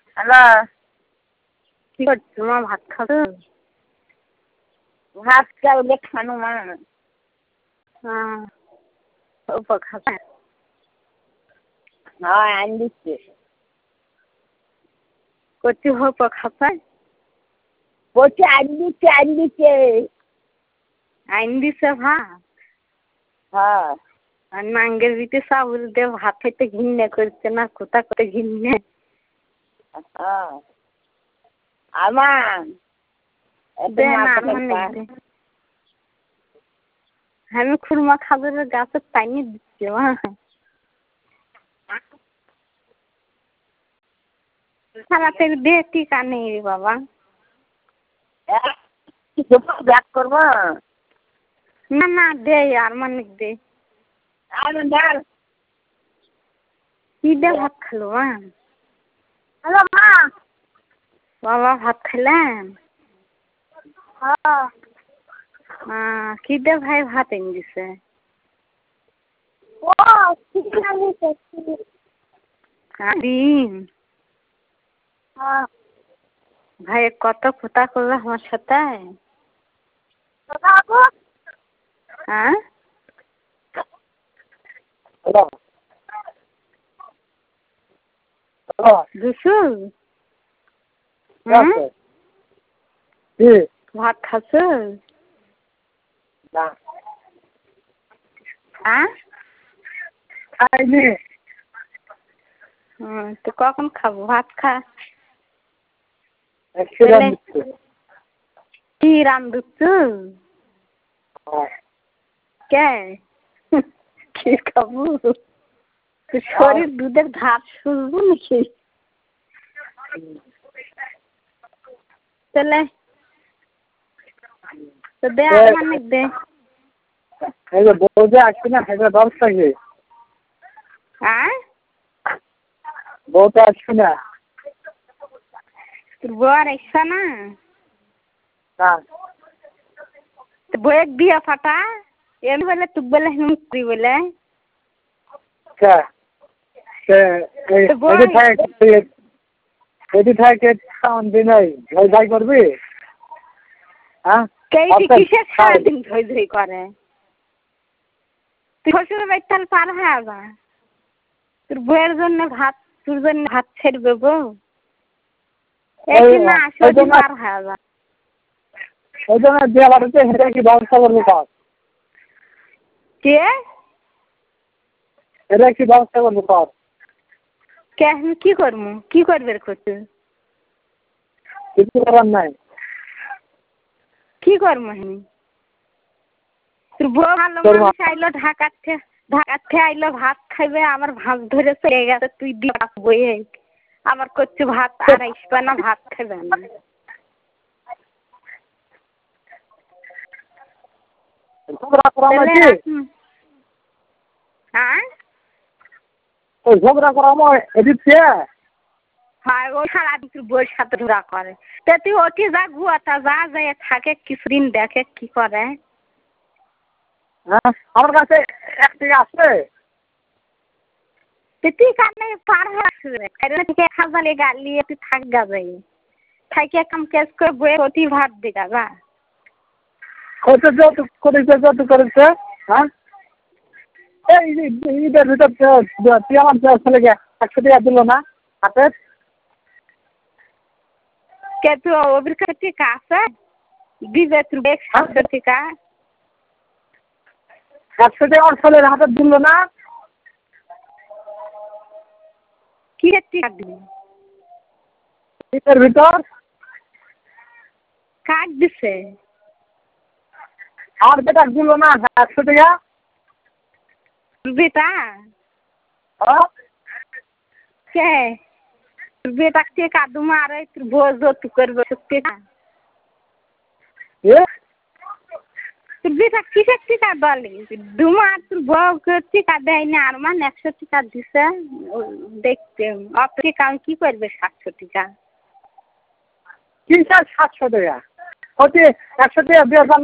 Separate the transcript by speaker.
Speaker 1: Hello,
Speaker 2: কি করছো মা? ভাত খাচ্ছো?
Speaker 1: ভাত চাউলে খানো মা।
Speaker 2: হ্যাঁ, ওপর খাবে?
Speaker 1: হ্যাঁ, আনি দিচ্ছে।
Speaker 2: করছি ওপর খাবে?
Speaker 1: বলছি আনি দিচ্ছে।
Speaker 2: আইন দিছে ভাত?
Speaker 1: হ্যাঁ।
Speaker 2: আর নাঙ্গের ভিতরে চাউল দিয়ে ভাত খাইতে ঘৃণা করছে না? কোথা করে ঘৃণা?
Speaker 1: হ্যাঁ। আমার
Speaker 2: দে না, আমার নেই দে। আমি খুরমা খাবারের গাছের টাইনি দিচ্ছি মা। তাড়াতাড়ি দে, টিকা নেই রে বাবা।
Speaker 1: ব্যাক করবো?
Speaker 2: না না, দে আর মানিক দে। কি দিয়ে ভাত খেলো মা?
Speaker 1: হ্যালো মা।
Speaker 2: বাবা ভাত খেলেন?
Speaker 1: হ্যাঁ।
Speaker 2: কি দিয়ে ভাই ভাত এনে দিছে?
Speaker 1: ও
Speaker 2: ডিম?
Speaker 1: হ্যাঁ।
Speaker 2: ভাই কত কথা করলো আমার সাথে? হ্যাঁ? দুশো? ভাত খাচ্ছ? হ্যাঁ?
Speaker 1: খাইনি।
Speaker 2: তো কখন খাবো? ভাত খা। কি রান্ধুচ্ছ? কে? কি খাবো? শরীর দুধের ধার শুনবো নাকি? তাহলে তো দে আর মানিক দে।
Speaker 1: বৌদি আসছে না, খাইবার ব্যবস্থা কি?
Speaker 2: হ্যাঁ?
Speaker 1: বউটা আসছে না?
Speaker 2: তোর বউ আর এসছে না?
Speaker 1: না।
Speaker 2: তো বউয়ের দিয়া ফাটা এমনি বলে তুক বলে মুক্তি বলে
Speaker 1: করবি? হ্যাঁ,
Speaker 2: কিসের সারাদিন ধই ধই করে? তুই শ্বশুর বাড়ি তাহলে পার হয়ে যা। তোর বউয়ের জন্য ভাত, তোর জন্য ভাত ছেড়বে বউ? না আসলে পার হয়ে যা।
Speaker 1: ওই জন্য যে বাড়িতে সেটা কি ব্যবস্থা করবো কর?
Speaker 2: কে?
Speaker 1: এটা কি ব্যবস্থা করবো কর?
Speaker 2: কে আমি কি করবো? কি করবে করতে?
Speaker 1: কিছু করার নাই।
Speaker 2: কি করবো আমি? তোর বউ ভালো মানুষ আইলো ঢাকার আইলো ভাত খাইবে, আমার ভাত ধরে চলে গেছে, তুই দিবা বইয়ে আবার করছে ভাত আর আসবে না, ভাত খাইবে না। হ্যাঁ?
Speaker 1: ঝগড়া করা আমার এদিকে?
Speaker 2: হ্যাঁ, ও সারাদিন তোর বউয়ের সাথে ঝগড়া করে। তা তুই ওটি যা গুয়াটা যা যায় থাকে কিছুদিন দেখে কি করে।
Speaker 1: হ্যাঁ, আমার কাছে একদিকে আছে।
Speaker 2: তুই কানে পার হয়ে আসবে থেকে 1,000 গালি তুই থাক গা যাই থাইকে কাম কাজ করে বইয়ের অতি ভাত দিগা যা।
Speaker 1: কত যৌতুক করেছে? হ্যাঁ, এই ঈদের ভিতর তুই আমার ছেলেকে 100 টাকা দিল না হাতে?
Speaker 2: কে তুই ওদের কাছে টিকা আছে? দিবে তোর 100 টাকা?
Speaker 1: 100 টাকা আমার ছেলের হাতে দিল না?
Speaker 2: কি টিকা দিবি?
Speaker 1: ঈদের ভিতর
Speaker 2: কাক দিছে?
Speaker 1: আমার বেটা দিল না 100 টাকা?
Speaker 2: বেটা? কে? তোর বেটা টিকা দুমা আর তোর বউ যৌতুক করবে টিকা? তোর বেটা কিসের টিকা বলে? দুমা তোর বউকে টিকা দেয় না, আর মান 100 টাকা দিছে দেখতে। অত টিকা আমি কি করবে 700 টাকা?
Speaker 1: কিসের 700 টাকা? 100 টাকা দিয়ে